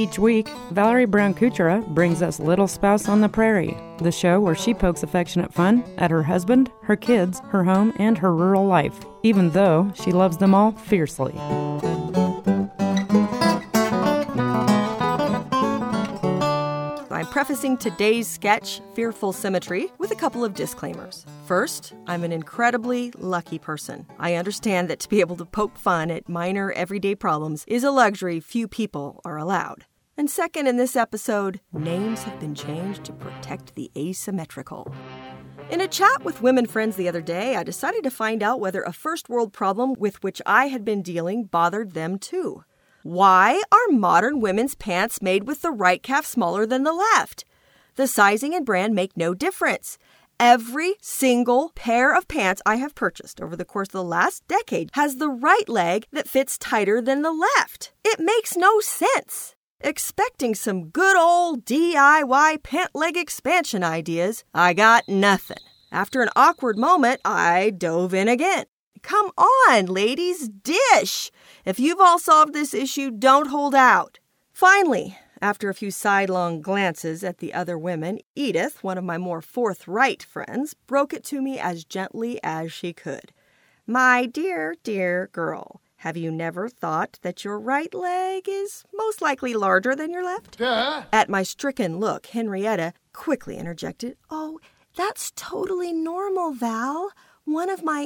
Each week, Valerie Brown Kuchera brings us Little Spouse on the Prairie, the show where she pokes affectionate fun at her husband, her kids, her home, and her rural life, even though she loves them all fiercely. I'm prefacing today's sketch, Fearful Symmetry, with a couple of disclaimers. First, I'm an incredibly lucky person. I understand that to be able to poke fun at minor everyday problems is a luxury few people are allowed. And second, in this episode, names have been changed to protect the asymmetrical. In a chat with women friends the other day, I decided to find out whether a first world problem with which I had been dealing bothered them too. Why are modern women's pants made with the right calf smaller than the left? The sizing and brand make no difference. Every single pair of pants I have purchased over the course of the last decade has the right leg that fits tighter than the left. It makes no sense. Expecting some good old DIY pant leg expansion ideas, I got nothing. After an awkward moment, I dove in again. Come on, ladies, dish! If you've all solved this issue, don't hold out. Finally, after a few sidelong glances at the other women, Edith, one of my more forthright friends, broke it to me as gently as she could. My dear, dear girl, have you never thought that your right leg is most likely larger than your left? At my stricken look, Henrietta quickly interjected, Oh, that's totally normal, Val. One of my,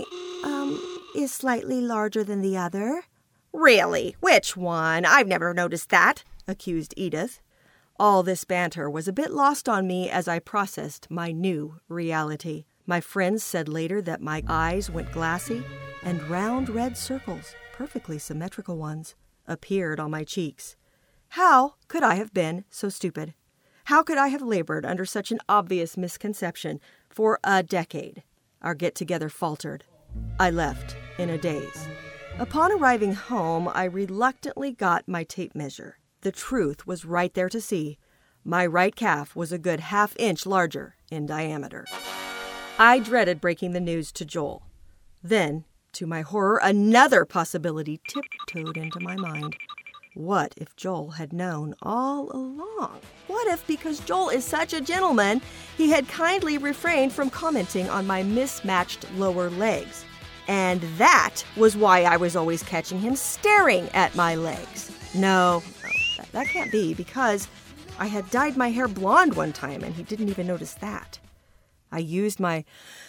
is slightly larger than the other. Really? Which one? I've never noticed that, accused Edith. All this banter was a bit lost on me as I processed my new reality. My friends said later that my eyes went glassy and round red circles, perfectly symmetrical ones, appeared on my cheeks. How could I have been so stupid? How could I have labored under such an obvious misconception for a decade? Our get-together faltered. I left in a daze. Upon arriving home, I reluctantly got my tape measure. The truth was right there to see. My right calf was a good half-inch larger in diameter. I dreaded breaking the news to Joel. Then, to my horror, another possibility tiptoed into my mind. What if Joel had known all along? What if, because Joel is such a gentleman, he had kindly refrained from commenting on my mismatched lower legs? And that was why I was always catching him staring at my legs. No, that can't be, because I had dyed my hair blonde one time and he didn't even notice that. I used my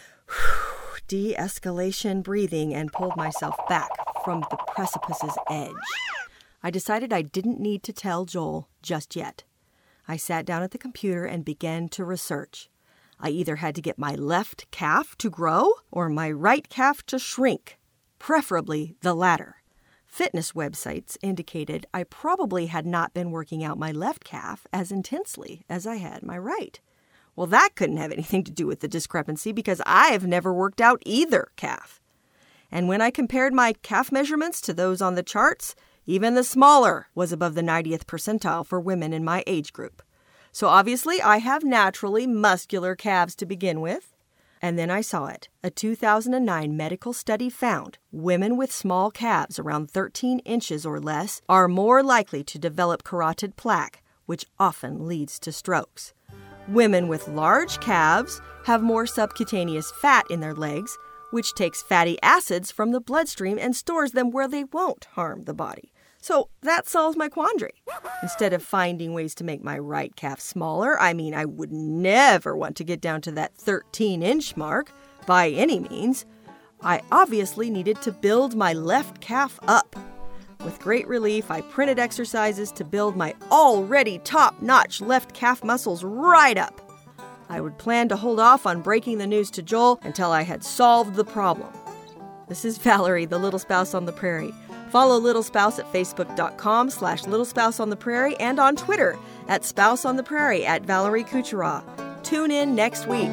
de-escalation breathing and pulled myself back from the precipice's edge. I decided I didn't need to tell Joel just yet. I sat down at the computer and began to research. I either had to get my left calf to grow or my right calf to shrink, preferably the latter. Fitness websites indicated I probably had not been working out my left calf as intensely as I had my right. Well, that couldn't have anything to do with the discrepancy because I've never worked out either calf. And when I compared my calf measurements to those on the charts, even the smaller was above the 90th percentile for women in my age group. So obviously I have naturally muscular calves to begin with. And then I saw it. A 2009 medical study found women with small calves around 13 inches or less are more likely to develop carotid plaque, which often leads to strokes. Women with large calves have more subcutaneous fat in their legs, which takes fatty acids from the bloodstream and stores them where they won't harm the body. So that solves my quandary. Instead of finding ways to make my right calf smaller, I would never want to get down to that 13-inch mark by any means. I obviously needed to build my left calf up. With great relief, I printed exercises to build my already top-notch left calf muscles right up. I would plan to hold off on breaking the news to Joel until I had solved the problem. This is Valerie, the Little Spouse on the Prairie. Follow Little Spouse at Facebook.com/Little Spouse on the Prairie and on Twitter at Spouse on the Prairie at Valerie Kuchera. Tune in next week.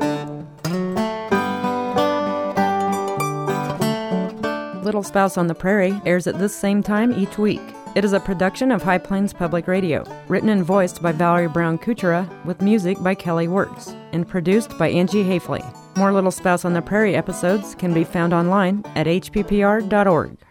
Little Spouse on the Prairie airs at this same time each week. It is a production of High Plains Public Radio, written and voiced by Valerie Brown Kuchera, with music by Kelly Works, and produced by Angie Hafley. More Little Spouse on the Prairie episodes can be found online at hppr.org.